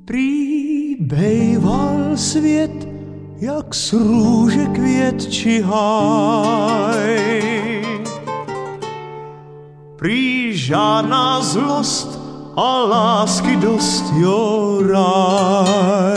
Prý bejval svět, jak z růže květ či háj. Prý žádná zlost a lásky dost, jo ráj.